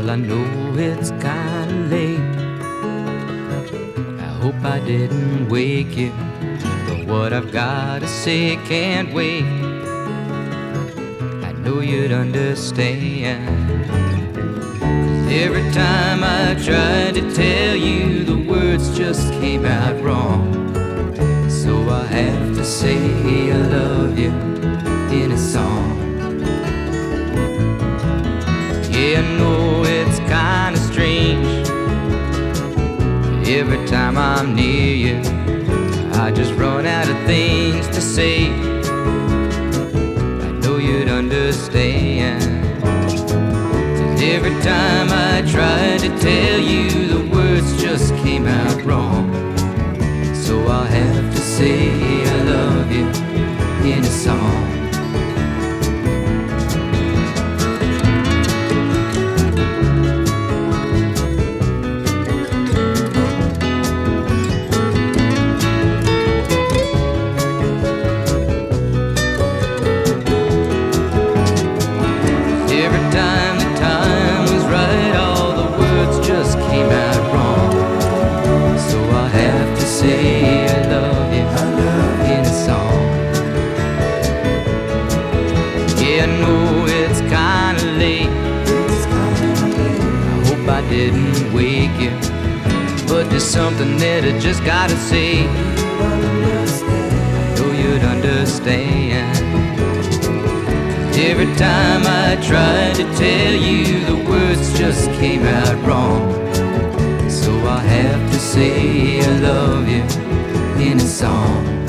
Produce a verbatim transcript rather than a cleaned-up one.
Well, I know it's kinda late. I hope I didn't wake you, but what I've gotta say can't wait. I know you'd understand. 'Cause every time I tried to tell you, the words just came out wrong. So I have to say I love you in a song. Yeah, I know it's kinda strange. Every time I'm near you, I just run out of things to say. I know you'd understand. 'Cause every time I tried to tell you, the words just came out wrong. So I'll have to say I love you in a song. Didn't wake you, but there's something that I just gotta say. I know you'd understand. Every time I tried to tell you, the words just came out wrong. So I have to say I love you in a song.